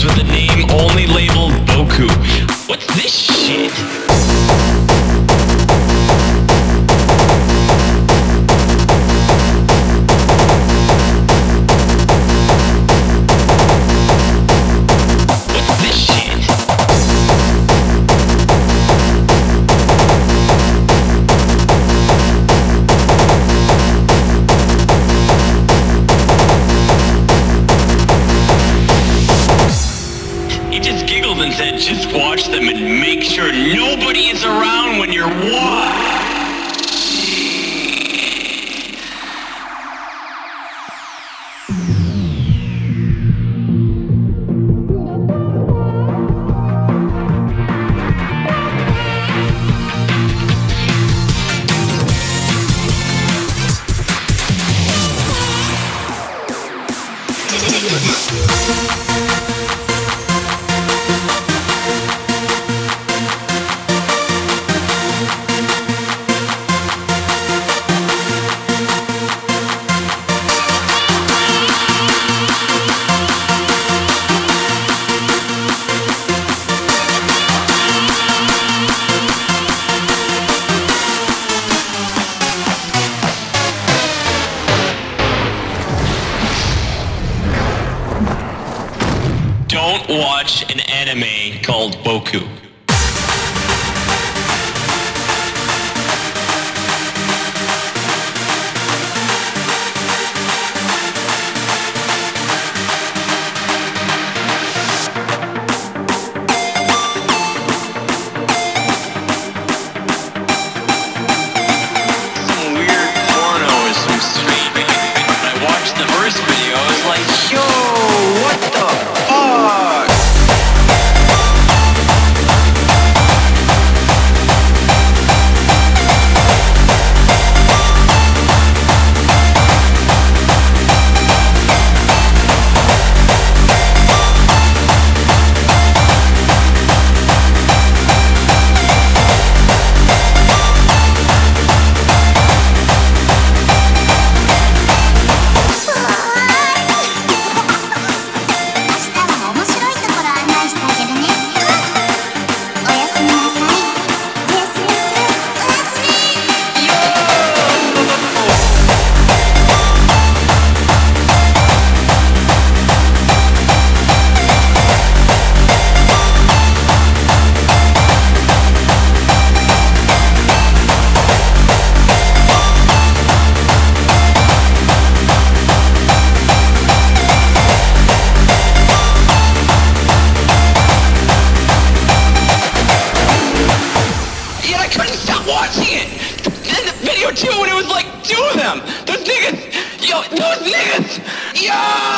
with a name only labeled Boku. What's this shit? What's this shit? He just giggled and said, just watch them and make sure nobody is around when you're watching. Don't watch an anime called Boku. Some weird porno or some straight. When I watched the first video, I was like, yo, what the fuck? I couldn't stop watching it. Then the video too, when it was like two of them. Those niggas. Yo, those niggas. Yo.